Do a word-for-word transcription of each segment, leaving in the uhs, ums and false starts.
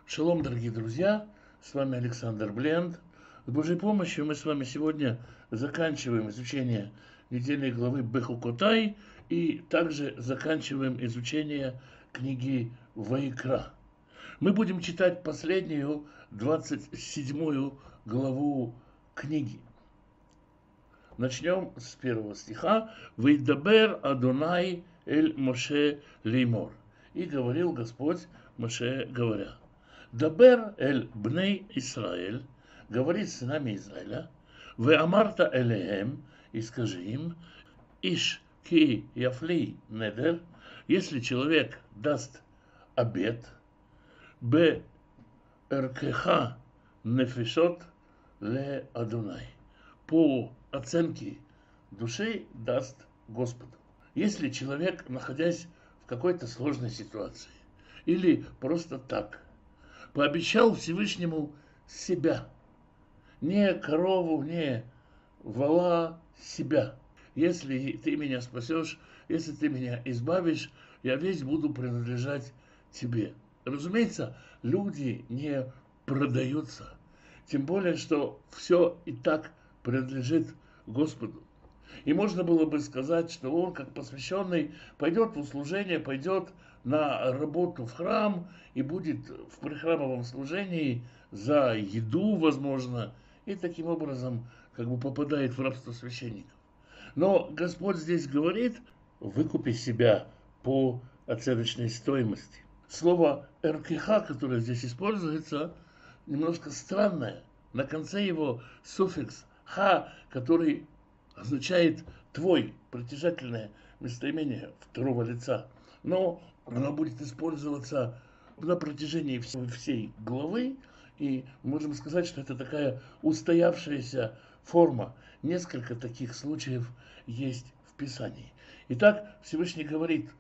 Шалом, дорогие друзья, с вами Александр Бленд. С Божьей помощью мы с вами сегодня заканчиваем изучение недельной главы Бехукотай и также заканчиваем изучение книги Ваикра. Мы будем читать последнюю, двадцать седьмую главу книги. Начнем с первого стиха. «Вейдабер Адонай эль Моше леймор». И говорил Господь Моше, говоря: «Дабер эль бней Исраэль», говорит с сынами Израиля, «Ве амарта элеем», и скажи им, «Иш ки яфли недер», если человек даст обет, «Бе эркеха нефешот ле Адонай», по оценке души даст Господу. Если человек, находясь в какой-то сложной ситуации, или просто так, пообещал Всевышнему себя, не корову, не вола, себя. Если ты меня спасешь, если ты меня избавишь, я весь буду принадлежать тебе. Разумеется, люди не продаются. Тем более, что все и так принадлежит Господу. И можно было бы сказать, что он, как посвященный, пойдет в услужение, пойдет на работу в храм и будет в прихрамовом служении за еду, возможно, и таким образом как бы попадает в рабство священников. Но Господь здесь говорит: выкупи себя по оценочной стоимости. Слово «эркиха», которое здесь используется, немножко странное. На конце его суффикс «ха», который означает «твой», притяжательное местоимение второго лица. Но оно будет использоваться на протяжении всей главы, и можем сказать, что это такая устоявшаяся форма. Несколько таких случаев есть в Писании. Итак, Всевышний говорит,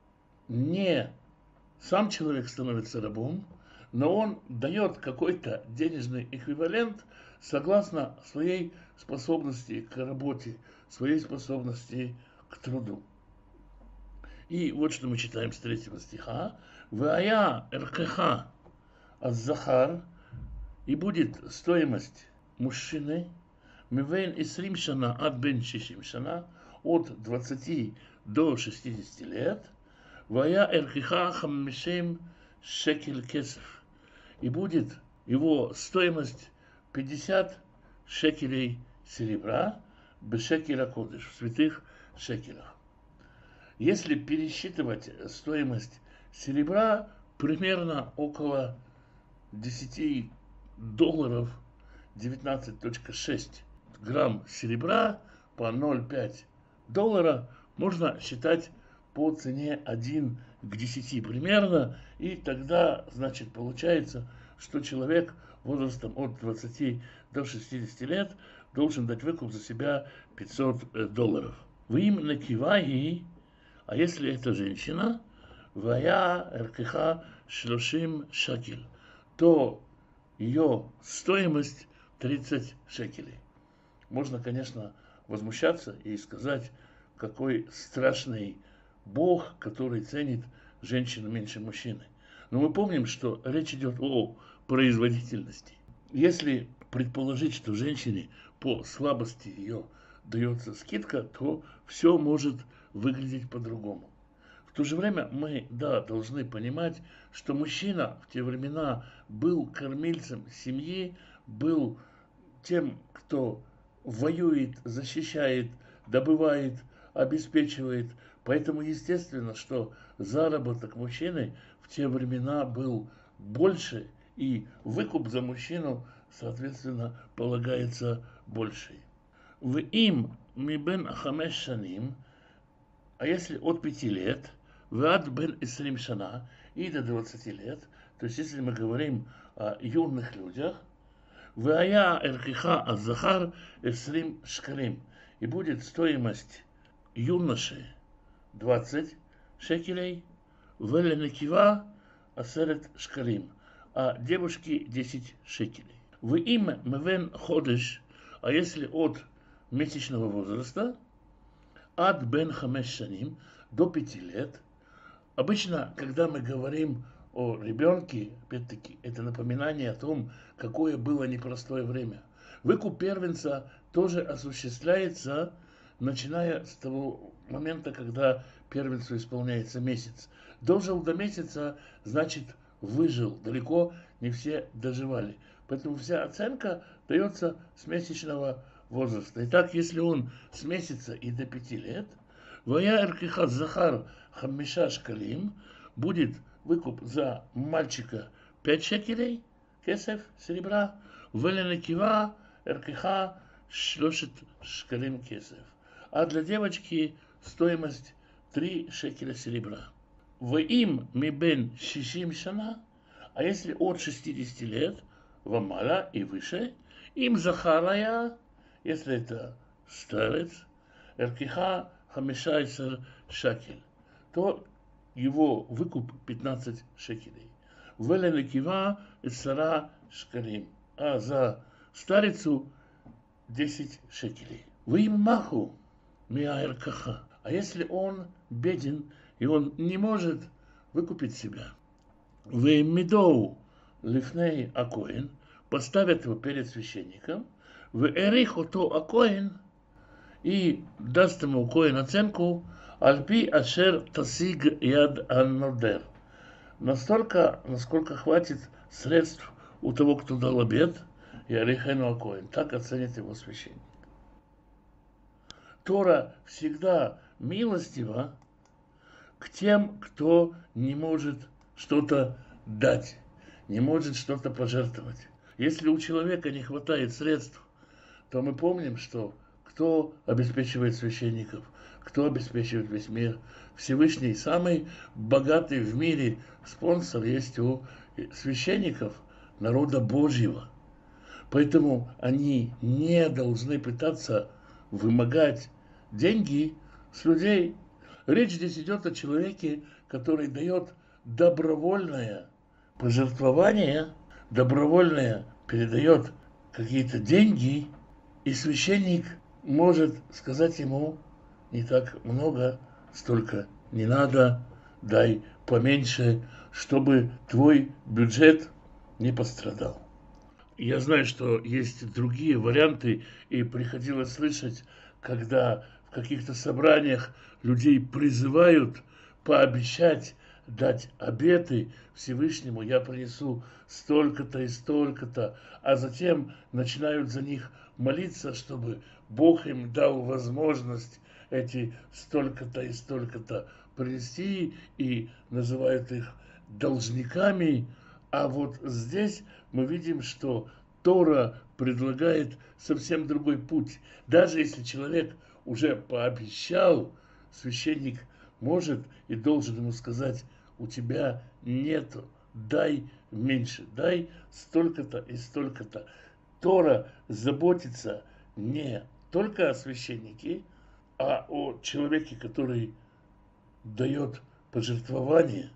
не сам человек становится рабом, но он дает какой-то денежный эквивалент согласно своей способности к работе, своей способности к труду. И вот что мы читаем с третьего стиха. «Вая эркеха аз-захар», и будет стоимость мужчины мивен исрим шана ад бен шишим шана, от двадцати до шестидесяти лет, «Вая эркеха хаммишем шекель кесов», и будет его стоимость пятьдесят шекелей серебра, бешекеля кодыш, в святых шекелях. Если пересчитывать стоимость серебра, примерно около десяти долларов, девятнадцать целых шесть грамм серебра по ноль целых пять доллара, можно считать по цене один к десяти примерно, и тогда, значит, получается, что человек возрастом от двадцати до шестидесяти лет должен дать выкуп за себя пятьсот долларов. В им накиваи, а если это женщина, вая эркеха шлошим шекель, то ее стоимость тридцать шекелей. Можно, конечно, возмущаться и сказать, какой страшный Бог, который ценит женщину меньше мужчины. Но мы помним, что речь идет о производительности. Если предположить, что женщине по слабости ее дается скидка, то все может выглядеть по-другому. В то же время мы, да, должны понимать, что мужчина в те времена был кормильцем семьи, был тем, кто воюет, защищает, добывает, обеспечивает. Поэтому естественно, что заработок мужчины в те времена был больше, и выкуп за мужчину, соответственно, полагается больший. В им мибен хамеш шаним, а если от пяти лет, в ад бен исрим шана, и до двадцати лет, то есть если мы говорим о юных людях, в ая эркиха аз-захар исрим шкалим, и будет стоимость юноши двадцать шекелей, в эленекива асерет шкалим, а девушки десять шекелей. В им мевен ходыш, а если от месячного возраста, ад бен хамеш шаним, до пяти лет. Обычно, когда мы говорим о ребенке, опять-таки, это напоминание о том, какое было непростое время. Выкуп первенца тоже осуществляется, начиная с того момента, когда первенцу исполняется месяц. Дожил до месяца, значит выжил. Далеко не все доживали. Поэтому вся оценка дается с месячного возраста. Итак, если он с месяца и до пяти лет, вая эркихат захар хамиша шкалим, будет выкуп за мальчика пять шекелей, кесев, серебра, веленекива эркиха шлошет шкалим кесев. А для девочки стоимость три шекеля серебра. В им мибен шишим шана, а если от шестидесяти лет, вамала и выше, им захарая, если это старец, эркиха хамишайсер шакель, то его выкуп пятнадцать шекелей. Веленекива и сара шкалим, а за старицу десять шекелей. Вы им маху миаэркаха, а если он беден и он не может выкупить себя, вы им медоу лифней акоин, поставят его перед священником, в эрих ото акоин, и даст ему коин оценку альпи ашер тасиг яд аннодер, настолько, насколько хватит средств у того, кто дал обет, и арихену акоин, так оценит его священник. Тора всегда милостива к тем, кто не может что-то дать, не может что-то пожертвовать. Если у человека не хватает средств, то мы помним, что кто обеспечивает священников, кто обеспечивает весь мир. Всевышний, самый богатый в мире спонсор есть у священников народа Божьего. Поэтому они не должны пытаться вымогать деньги с людей. Речь здесь идет о человеке, который дает добровольное пожертвование, добровольное передает какие-то деньги, и священник может сказать ему: не так много, столько не надо, дай поменьше, чтобы твой бюджет не пострадал. Я знаю, что есть другие варианты, и приходилось слышать, когда в каких-то собраниях людей призывают пообещать дать обеты Всевышнему: я принесу столько-то и столько-то, а затем начинают за них молиться, чтобы Бог им дал возможность эти столько-то и столько-то принести, и называют их должниками. А вот здесь мы видим, что Тора предлагает совсем другой путь. Даже если человек уже пообещал, священник может и должен ему сказать: у тебя нету, дай меньше, дай столько-то и столько-то. Тора заботится не только о священнике, а о человеке, который дает пожертвование.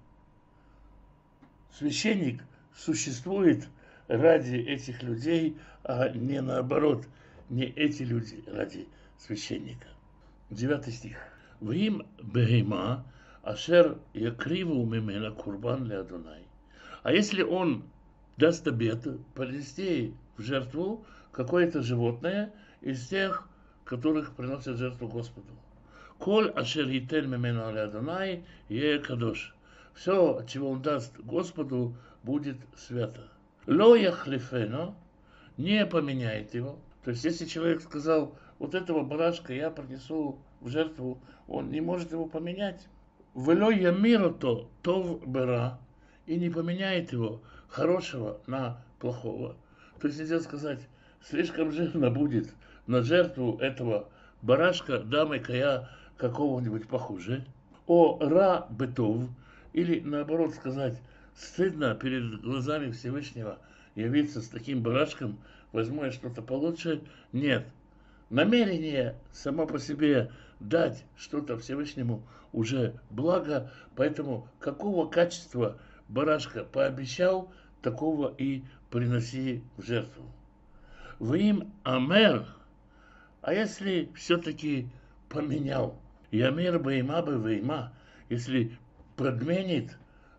Священник существует ради этих людей, а не наоборот, не эти люди ради священника. Девятый стих. Вим бегема ашер якриву мимена курбан ле Адонай. А если он даст обет принести в жертву какое-то животное из тех, которых приносят жертву Господу. Коль ашер йитен мимена ле Адонай е кадош. Все, от чего он даст Господу, будет свято. Ло яхлифено, не поменяет его. То есть, если человек сказал: вот этого барашка я принесу в жертву, он не может его поменять. Вело ямирото тов бера, и не поменяет его хорошего на плохого. То есть, нельзя сказать: слишком жирно будет на жертву этого барашка, дам-ка я какого-нибудь похуже. О ра бетов, или наоборот сказать: стыдно перед глазами Всевышнего явиться с таким барашком, возьму я что-то получше. Нет. Намерение само по себе дать что-то Всевышнему уже благо, поэтому какого качества барашка пообещал, такого и приноси в жертву. Вы им амер, а если все-таки поменял, ямер бейма бы вейма, если подменит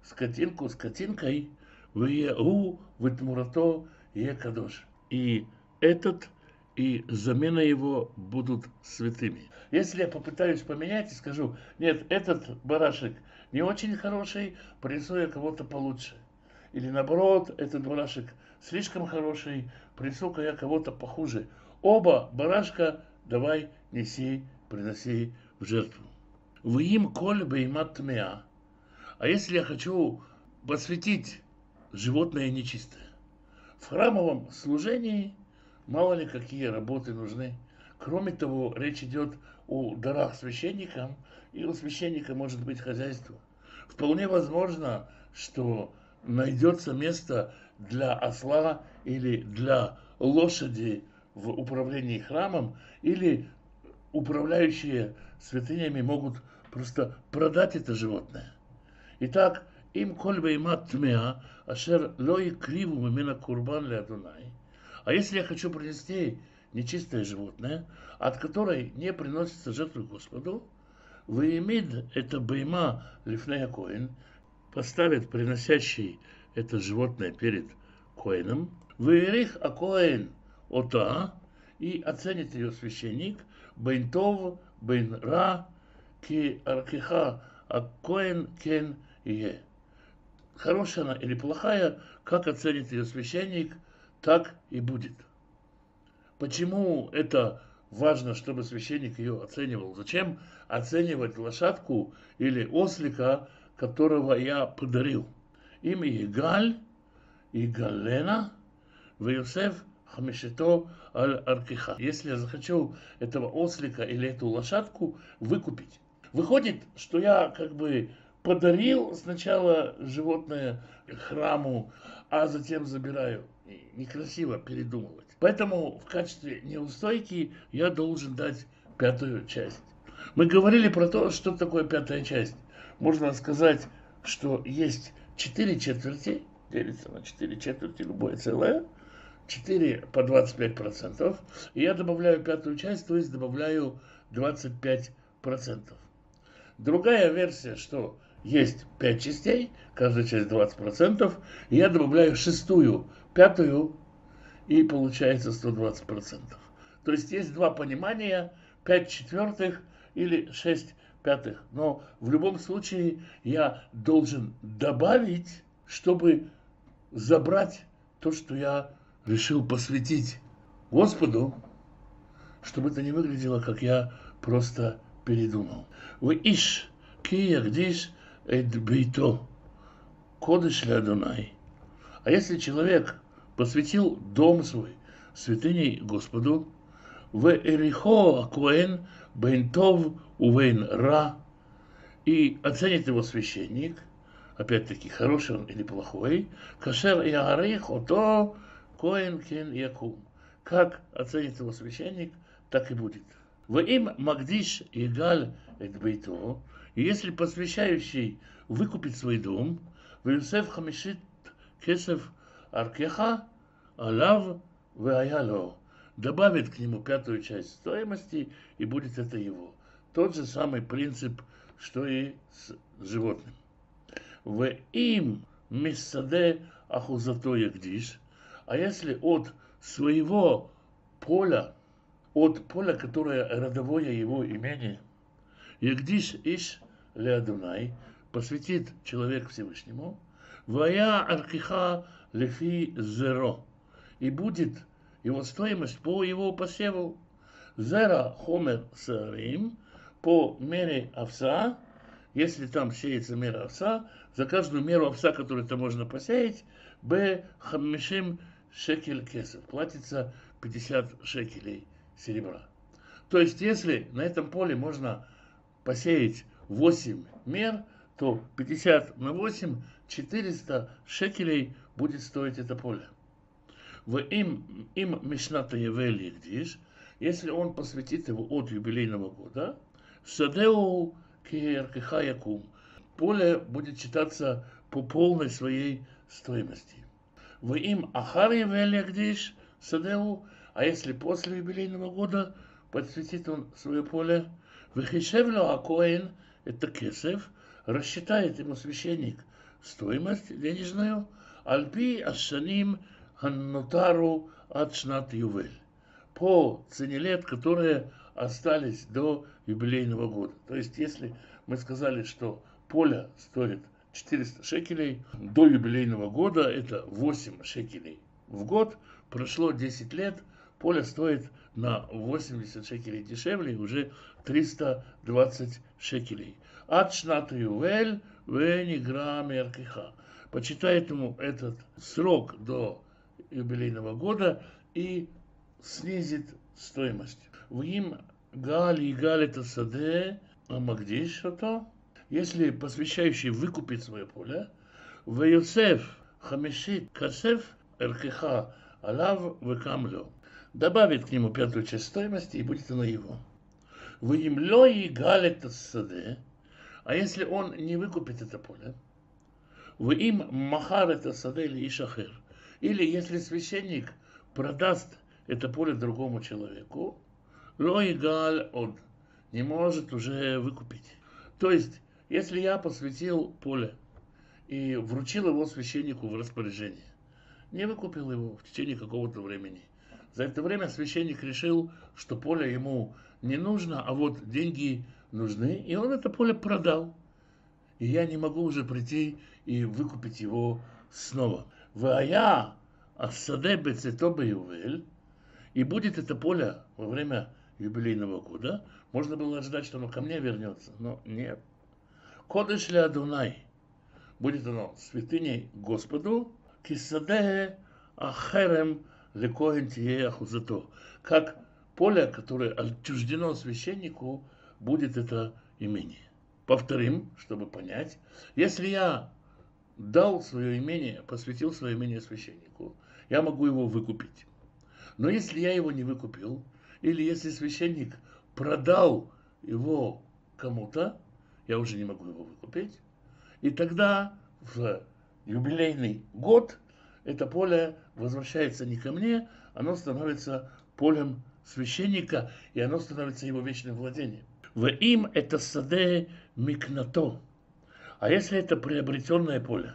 скотинку скотинкой, веегу витмурато екадош. И этот и замена его будут святыми. Если я попытаюсь поменять и скажу, нет, этот барашек не очень хороший, принесу я кого-то получше. Или наоборот, этот барашек слишком хороший, принесу-ка я кого-то похуже. Оба барашка давай неси, приноси в жертву. Вы им коль беймат тмеа. А если я хочу посвятить животное нечистое? В храмовом служении мало ли какие работы нужны. Кроме того, речь идет о дарах священникам, и у священника может быть хозяйство. Вполне возможно, что найдется место для осла или для лошади в управлении храмом, или управляющие святынями могут просто продать это животное. Итак, им коль беймат тмеа, ашер ло икриву мимена курбан ле Адонай. А если я хочу принести нечистое животное, от которой не приносится жертву Господу, выимид это бейма лифнея коин, поставит приносящий это животное перед коином, выирих а коин ота, и оценит ее священник, бейн тов, бейн ра, ки аркиха, а коин кен ие. Хорошая она или плохая, как оценит ее священник, так и будет. Почему это важно, чтобы священник ее оценивал? Зачем оценивать лошадку или ослика, которого я подарил? Им Игаль, Игалена, Веюсеф Хамишето Аль-Аркиха. Если я захочу этого ослика или эту лошадку выкупить. Выходит, что я как бы подарил сначала животное храму, а затем забираю. Некрасиво передумывать. Поэтому в качестве неустойки я должен дать пятую часть. Мы говорили про то, что такое пятая часть. Можно сказать, что есть четыре четверти, делится на четыре четверти, любое целое, четыре по двадцать пять процентов, и я добавляю пятую часть, то есть добавляю двадцать пять процентов. Другая версия, что есть пять частей, каждая часть двадцать процентов, и я добавляю шестую, пятую, и получается сто двадцать процентов. То есть есть два понимания, пять четвертых или шесть пятых. Но в любом случае я должен добавить, чтобы забрать то, что я решил посвятить Господу, чтобы это не выглядело, как я просто передумал. Вы иш ки ягдиш эд бейто кодеш ле Адонай. А если человек посвятил дом свой святыней Господу, в эрихо акуэн бейн тов увейн ра, и оценит его священник, опять-таки, хороший он или плохой, кашер яарих ото коэн кен якум. Как оценит его священник, так и будет. В им магдиш игаль эт бейто, и если посвящающий выкупит свой дом, в Юсеф хамишит кесев аркеха алав веаяло, добавит к нему пятую часть стоимости, и будет это его. Тот же самый принцип, что и с животным. В им миссаде ахузато ягдиш, а если от своего поля, от поля, которое родовое его имение, ягдиш иш ле Адонай, посвятит человек Всевышнему, вая аркиха лефи зеро, и будет его стоимость по его посеву, зера хомер сарим, по мере овса, если там сеется мера овса, за каждую меру овса, которую там можно посеять, б хамишим шекель кесов, платится пятьдесят шекелей серебра. То есть, если на этом поле можно посеять восемь мер, то пятьдесят на восемь, четыреста шекелей будет стоить это поле. В им, им мишната явели гдиш, если он посвятит его от юбилейного года, садеу киеркиха якум, поле будет считаться по полной своей стоимости. В им ахар явели гдиш садеу, а если после юбилейного года посвятит он свое поле, вехишевлю акоин, это кесев, рассчитает ему священник стоимость денежную, альпи ашаним ханнотару от шнат ювель, по цене лет, которые остались до юбилейного года. То есть, если мы сказали, что поле стоит четыреста шекелей, до юбилейного года это восемь шекелей в год, прошло десять лет, поле стоит на восемьдесят шекелей дешевле, уже триста двадцать шекелей. От шнат ювель венигра меркиха. Почитает ему этот срок до юбилейного года и снизит стоимость. В им галь и галь это саде, а магдиш что-то. Если посвящающий выкупит свое поле, в Йосеф хамишит касеф эркеха алав векамлю, добавит к нему пятую часть стоимости и будет она его. В им ло и галь это саде, а если он не выкупит это поле, в им махар это саде или ишахер, или если священник продаст это поле другому человеку, ло и галь он не может уже выкупить. То есть, если я посвятил поле и вручил его священнику в распоряжение, не выкупил его в течение какого-то времени, за это время священник решил, что поле ему не нужно, а вот деньги нужны, и он это поле продал. И я не могу уже прийти и выкупить его снова. Вая асаде бецето ювель, и будет это поле во время юбилейного года. Можно было ожидать, что оно ко мне вернется, но нет. Кодеш ля Адунай, будет оно святыней Господу, кисаде ахерем лекоэн тие ахузато, как поле, которое отчуждено священнику, будет это имение. Повторим, чтобы понять. Если я дал свое имение, посвятил свое имение священнику, я могу его выкупить. Но если я его не выкупил, или если священник продал его кому-то, я уже не могу его выкупить. И тогда в юбилейный год это поле возвращается не ко мне, оно становится полем священника, и оно становится его вечным владением. В им это саде микнато. А если это приобретенное поле,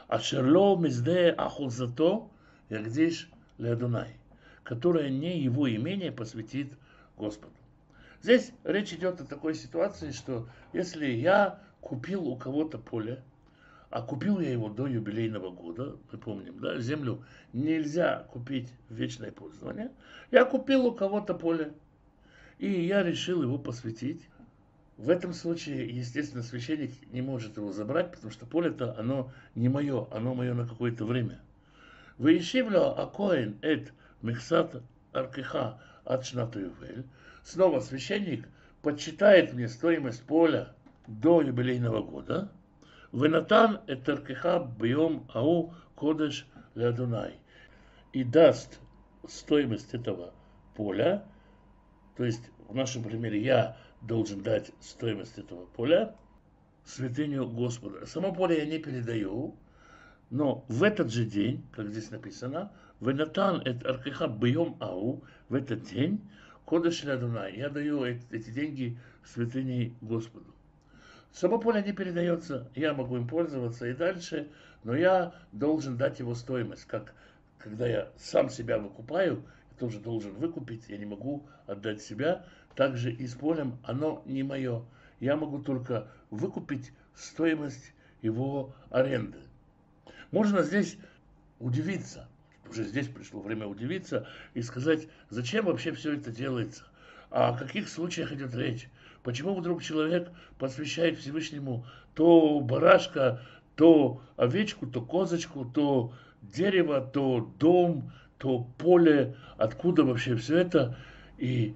ашерло мизде ахузато ягдиш леадунай, которое не его имение посвятит Господу. Здесь речь идет о такой ситуации, что если я купил у кого-то поле, а купил я его до юбилейного года, мы помним, да, землю нельзя купить в вечное пользование, я купил у кого-то поле, и я решил его посвятить. В этом случае, естественно, священник не может его забрать, потому что поле-то, оно не мое, оно мое на какое-то время. Ваишивля акоин эт мехсат аркеха от шнату ювель. Снова священник подсчитает мне стоимость поля до юбилейного года. Венатан эт аркеха бьем ау кодеш леадунай. И даст стоимость этого поля, то есть в нашем примере я должен дать стоимость этого поля святыню Господа. Само поле я не передаю, но в этот же день, как здесь написано, «Венатан эт аркеха бьем ау», в этот день, «Кодеш леадунай», я даю эти деньги святыней Господу. Само поле не передается, я могу им пользоваться и дальше, но я должен дать его стоимость. Как когда я сам себя выкупаю, я тоже должен выкупить, я не могу отдать себя. Также и с полем оно не мое. Я могу только выкупить стоимость его аренды. Можно здесь удивиться, уже здесь пришло время удивиться и сказать, зачем вообще все это делается, о каких случаях идет речь, почему вдруг человек посвящает Всевышнему то барашка, то овечку, то козочку, то дерево, то дом, то поле, откуда вообще все это. И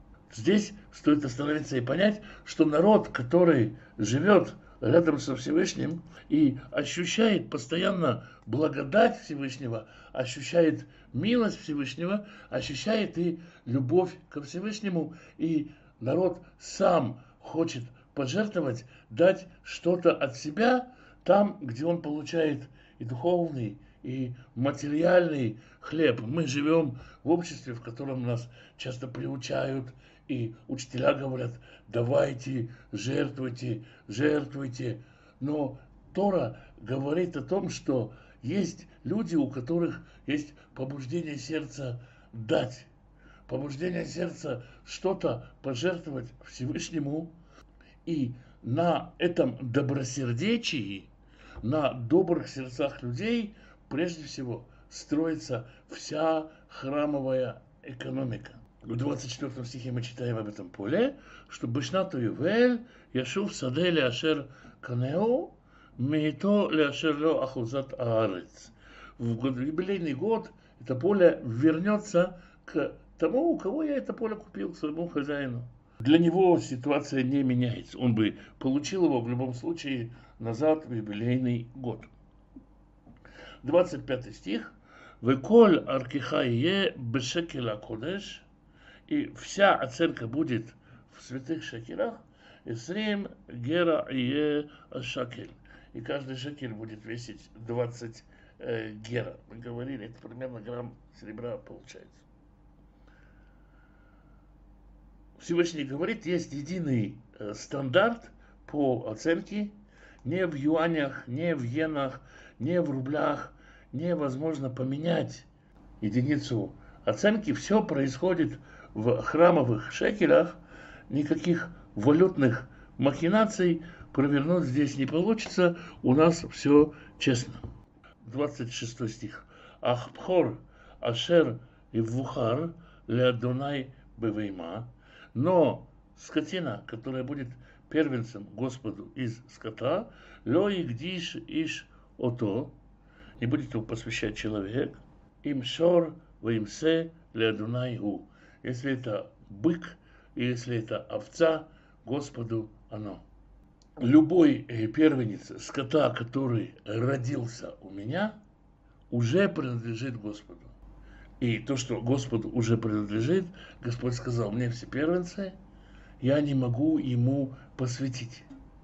здесь стоит остановиться и понять, что народ, который живет рядом со Всевышним и ощущает постоянно благодать Всевышнего, ощущает милость Всевышнего, ощущает и любовь ко Всевышнему, и народ сам хочет пожертвовать, дать что-то от себя там, где он получает и духовный, и материальный хлеб. Мы живем в обществе, в котором нас часто приучают, и учителя говорят, давайте, жертвуйте, жертвуйте. Но Тора говорит о том, что есть люди, у которых есть побуждение сердца дать, побуждение сердца что-то пожертвовать Всевышнему, и на этом добросердечии, на добрых сердцах людей, прежде всего, строится вся храмовая экономика. В двадцать четвёртом стихе мы читаем об этом поле, что «Бешнату Ювель яшув саде леашер канео меито леашер ло ахузат аарец». В юбилейный год это поле вернется к тому, у кого я это поле купил, к своему хозяину. Для него ситуация не меняется. Он бы получил его в любом случае назад в юбилейный год. двадцать пятый стих. «Веколь аркиха ие бешекела кодеш». И вся оценка будет в святых шекелях. «Эсрим гера ие шакель». И каждый шекель будет весить двадцать э, гера. Мы говорили, это примерно грамм серебра получается. Всевышний говорит, есть единый э, стандарт по оценке. Не в юанях, не в йенах, не в рублях. Невозможно поменять единицу оценки. Все происходит в храмовых шекелях. Никаких валютных махинаций провернуть здесь не получится. У нас все честно. двадцать шестой стих. Ахбхор ашер ивухар леадонай бевейма. Но скотина, которая будет первенцем Господу из скота, ло игдиш иш ото, не будет его посвящать человек, им шор ваимсе леадонай гу. Если это бык, и если это овца, Господу оно. Любой первенец скота, который родился у меня, уже принадлежит Господу. И то, что Господу уже принадлежит, Господь сказал, мне все первенцы, я не могу ему посвятить.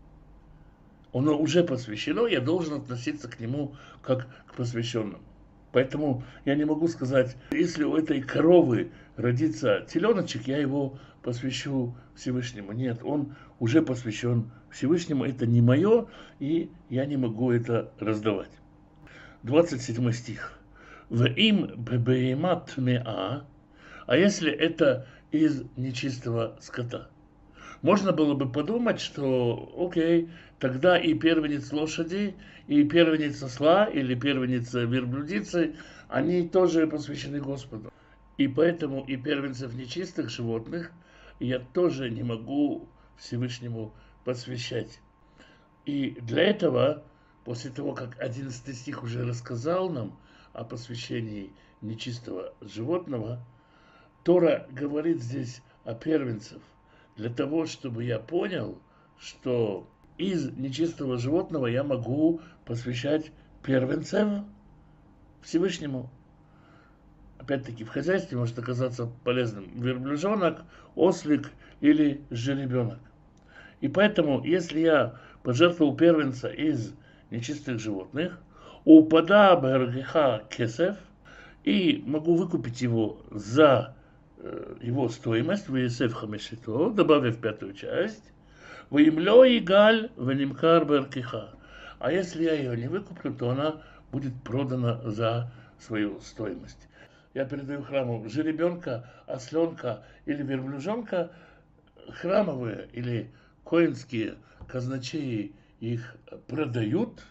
Оно уже посвящено, я должен относиться к нему как к посвященному. Поэтому я не могу сказать, если у этой коровы родится теленочек, я его посвящу Всевышнему. Нет, он уже посвящен Всевышнему, это не мое, и я не могу это раздавать. двадцать седьмой стих. В им бебеемат меа, а если это из нечистого скота? Можно было бы подумать, что окей, тогда и первенец лошади, и первенец осла, или первенец верблюдицы, они тоже посвящены Господу. И поэтому и первенцев нечистых животных я тоже не могу Всевышнему посвящать. И для этого, после того, как одиннадцатый стих уже рассказал нам о посвящении нечистого животного, Тора говорит здесь о первенцах, для того, чтобы я понял, что из нечистого животного я могу посвящать первенцев Всевышнему. Опять-таки, в хозяйстве может оказаться полезным верблюжонок, ослик или жеребенок. И поэтому, если я пожертвовал первенца из нечистых животных, упада бергеха кесев, и могу выкупить его за э, его стоимость, весев хамешито, добавив пятую часть, воимлё и галь венимкар бергеха. А если я ее не выкуплю, то она будет продана за свою стоимость. Я передаю храму жеребенка, осленка или верблюжонка, храмовые или коинские казначеи их продают.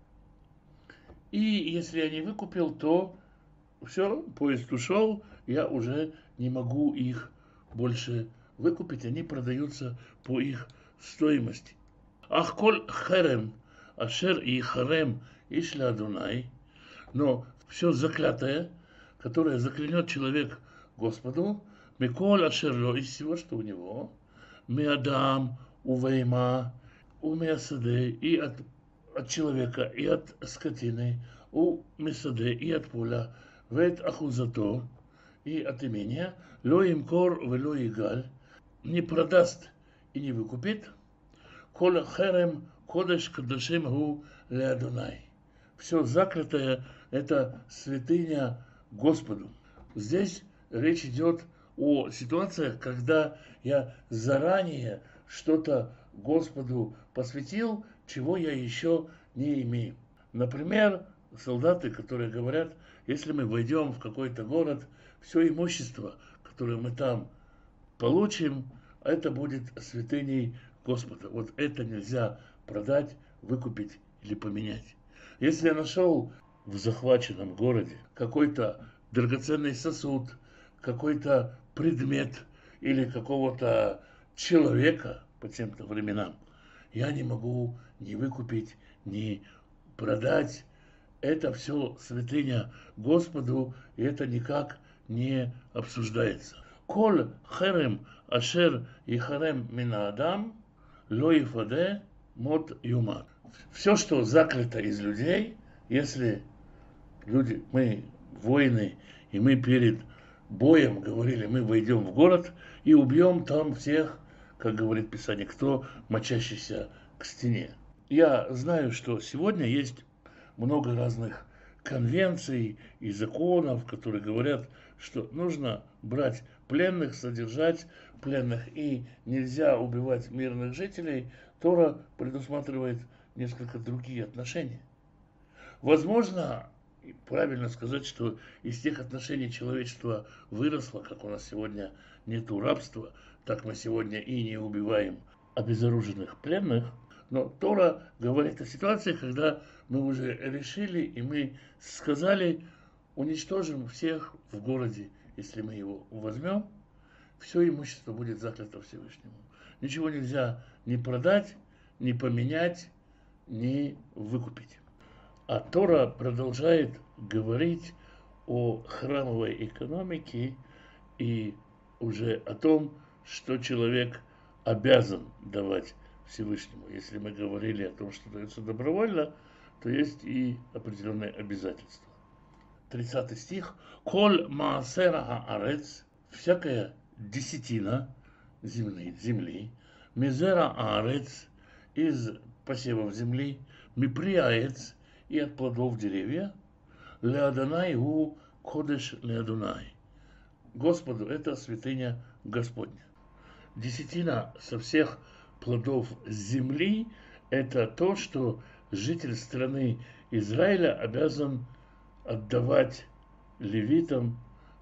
И если я не выкупил, то все, поезд ушел, я уже не могу их больше выкупить, они продаются по их стоимости. Ах коль херем, ашер и харем ишля Адонай, но все заклятое, которое заклянет человек Господу, миколь ашерло, из всего, что у него, миадам, увейма, у миасаде, и от, от человека, и от скотины, у мисаде, и от поля, вет ахузато, и от имения, ло имкор вело игаль, не продаст и не выкупит, коль херем кодеш кадашим гу леадонай. Все заклятое – это святыня Господу. Здесь речь идет о ситуациях, когда я заранее что-то Господу посвятил, чего я еще не имеем. Например, солдаты, которые говорят, если мы войдем в какой-то город, все имущество, которое мы там получим, это будет святыней Господа. Вот это нельзя продать, выкупить или поменять. Если я нашел в захваченном городе какой-то драгоценный сосуд, какой-то предмет или какого-то человека по тем-то временам, я не могу ни выкупить, ни продать. Это все святыня Господу, и это никак не обсуждается. Коль херем ашер и херем минаадам ло ифаде мот юмат. Все, что закрыто из людей, если люди, мы воины, и мы перед боем говорили, мы войдем в город и убьем там всех, как говорит Писание, кто мочащийся к стене. Я знаю, что сегодня есть много разных конвенций и законов, которые говорят, что нужно брать пленных, содержать пленных, и нельзя убивать мирных жителей. Тора предусматривает несколько другие отношения. Возможно, правильно сказать, что из тех отношений человечество выросло, как у нас сегодня нету рабства, так мы сегодня и не убиваем обезоруженных пленных. Но Тора говорит о ситуации, когда мы уже решили и мы сказали, уничтожим всех в городе, если мы его возьмем, все имущество будет заклято Всевышнему. Ничего нельзя ни продать, ни поменять, ни выкупить. А Тора продолжает говорить о храмовой экономике и уже о том, что человек обязан давать Всевышнему. Если мы говорили о том, что дается добровольно, то есть и определенные обязательства. тридцатый стих. Коль маасера аарец, всякая десятина земли, земли, мизера аарец, из посевов земли, миприаец, и от плодов деревья, леадонай гу кодеш леадонай. Господу это святыня Господня. Десятина со всех плодов земли – это то, что житель страны Израиля обязан отдавать левитам.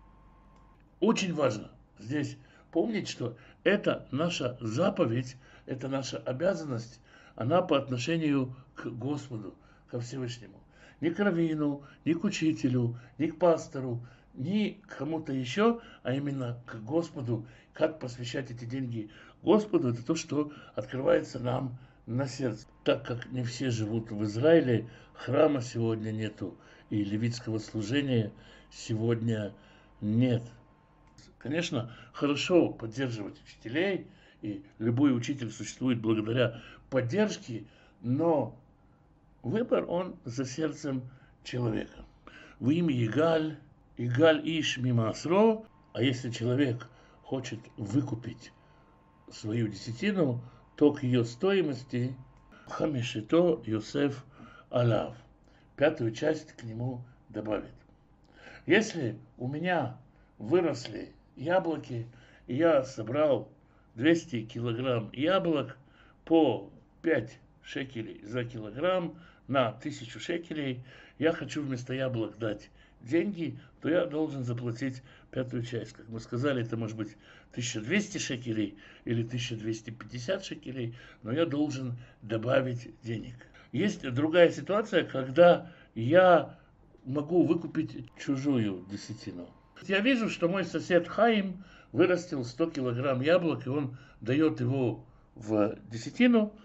Очень важно здесь помнить, что это наша заповедь, это наша обязанность, она по отношению к Господу, ко Всевышнему. Ни к раввину, ни к учителю, ни к пастору, ни к кому-то еще, а именно к Господу. Как посвящать эти деньги Господу, это то, что открывается нам на сердце. Так как не все живут в Израиле, храма сегодня нету, и левитского служения сегодня нет. Конечно, хорошо поддерживать учителей, и любой учитель существует благодаря поддержке, но выбор, он за сердцем человека. В имя Игаль, Игаль Иш Мимасро, а если человек хочет выкупить свою десятину, то к ее стоимости Хамишито Йосеф Алав, пятую часть к нему добавит. Если у меня выросли яблоки, и я собрал двести килограмм яблок по пять шекелей за килограмм на тысячу шекелей, я хочу вместо яблок дать деньги, то я должен заплатить пятую часть. Как мы сказали, это может быть тысяча двести шекелей или тысяча двести пятьдесят шекелей, но я должен добавить денег. Есть другая ситуация, когда я могу выкупить чужую десятину. Я вижу, что мой сосед Хаим вырастил сто килограмм яблок, и он дает его в десятину.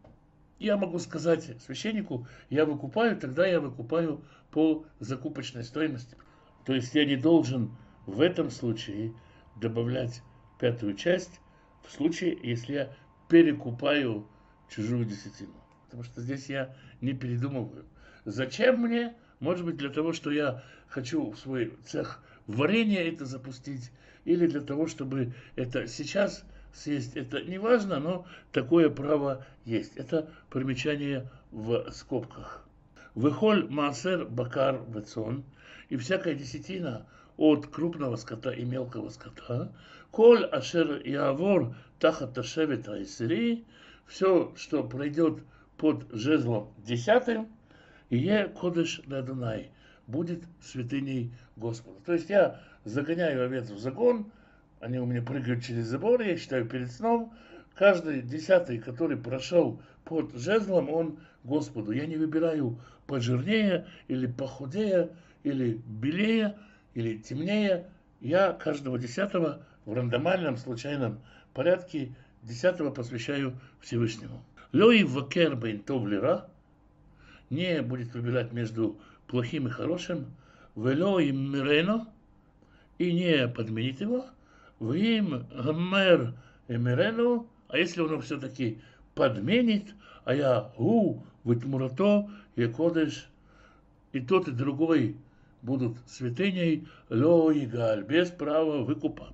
Я могу сказать священнику, я выкупаю, тогда я выкупаю по закупочной стоимости. То есть я не должен в этом случае добавлять пятую часть, в случае, если я перекупаю чужую десятину. Потому что здесь я не передумываю. Зачем мне? Может быть, для того, что я хочу в свой цех варенья это запустить, или для того, чтобы это сейчас съесть. Это не важно, но такое право есть. Это примечание в скобках. Выхоль маасер бакар вецон, и всякая десятина от крупного скота и мелкого скота, коль ашер явор тахат ашевет айсери, все, что пройдет под жезлом десятым, и е кодеш Адонай, будет святыней Господа. То есть я загоняю овец в загон, они у меня прыгают через забор, я считаю перед сном, каждый десятый, который прошел под жезлом, он Господу. Я не выбираю пожирнее или похудее, или белее, или темнее. Я каждого десятого в рандомальном, случайном порядке десятого посвящаю Всевышнему. Лёй вакер бейн тов лера, не будет выбирать между плохим и хорошим, велёй мирено, и не подменит его, вим гмер мирену, а если он все-таки подменит, а я гу витмурато и кодеш, и тот и другой будут святыней, лё и галь, без права выкупа.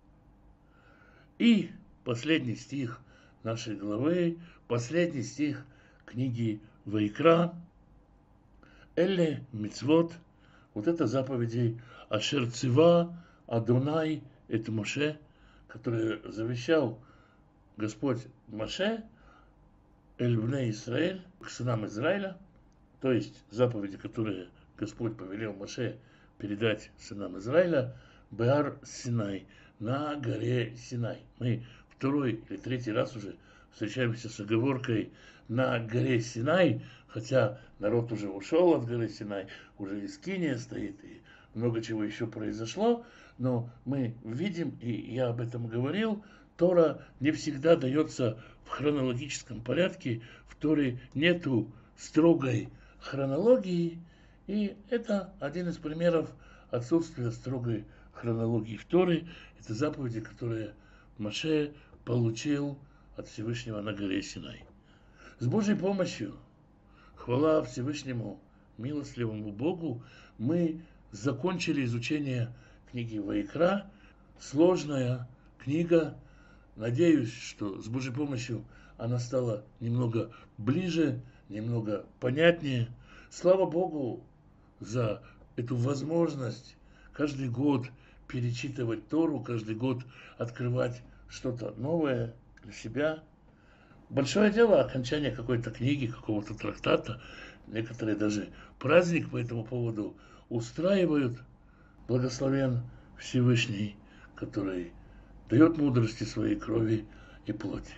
И последний стих нашей главы, последний стих книги Ваикра, Эле мицвот, вот это заповеди Ашер цива Адонай эт Моше, которые завещал Господь Моше, эль бней Исраэль, к сынам Израиля, то есть заповеди, которые Господь повелел Моше передать сынам Израиля, Беар Синай, на горе Синай. Мы второй или третий раз уже встречаемся с оговоркой на горе Синай, хотя народ уже ушел от горы Синай, уже Искиния стоит, и много чего еще произошло, но мы видим, и я об этом говорил, Тора не всегда дается в хронологическом порядке, в Торе нету строгой хронологии, и это один из примеров отсутствия строгой хронологии в Торе. Это заповеди, которые Моше получил от Всевышнего на горе Синай. С Божьей помощью, хвала Всевышнему, милостливому Богу, мы закончили изучение книги Ваикра. Сложная книга. Надеюсь, что с Божьей помощью она стала немного ближе, немного понятнее. Слава Богу за эту возможность каждый год перечитывать Тору, каждый год открывать что-то новое для себя. Большое дело окончание какой-то книги, какого-то трактата. Некоторые даже праздник по этому поводу устраивают. Благословен Всевышний, который дает мудрости своей крови и плоти.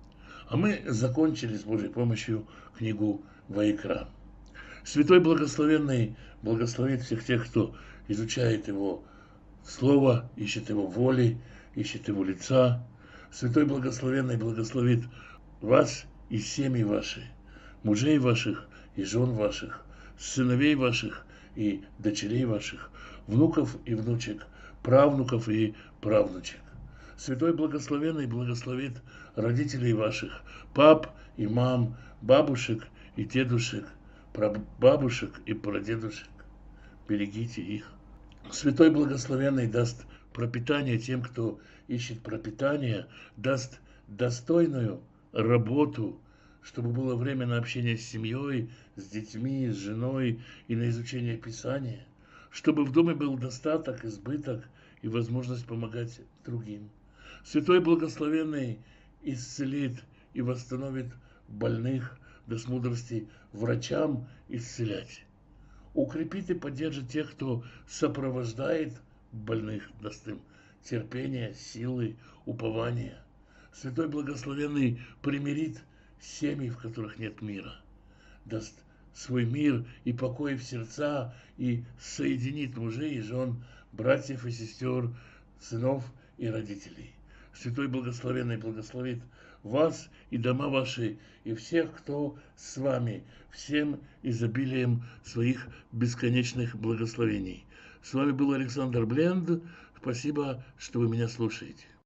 А мы закончили с Божьей помощью книгу Ваикра. Святой Благословенный благословит всех тех, кто изучает Его Слово, ищет Его воли, ищет Его лица. Святой Благословенный благословит вас и семьи ваши, мужей ваших и жен ваших, сыновей ваших и дочерей ваших, внуков и внучек, правнуков и правнучек. Святой Благословенный благословит родителей ваших, пап и мам, бабушек и дедушек, прабабушек и прадедушек. Берегите их. Святой Благословенный даст пропитание тем, кто ищет пропитание, даст достойную работу, чтобы было время на общение с семьей, с детьми, с женой и на изучение Писания, чтобы в доме был достаток, избыток и возможность помогать другим. Святой Благословенный исцелит и восстановит больных, даст мудрости врачам исцелять. Укрепит и поддержит тех, кто сопровождает больных, даст им терпения, силы, упования. Святой Благословенный примирит семьи, в которых нет мира, даст свой мир и покой в сердца и соединит мужей и жен, братьев и сестер, сынов и родителей. Святой Благословенный благословит вас и дома ваши, и всех, кто с вами, всем изобилием своих бесконечных благословений. С вами был Александр Бленд. Спасибо, что вы меня слушаете.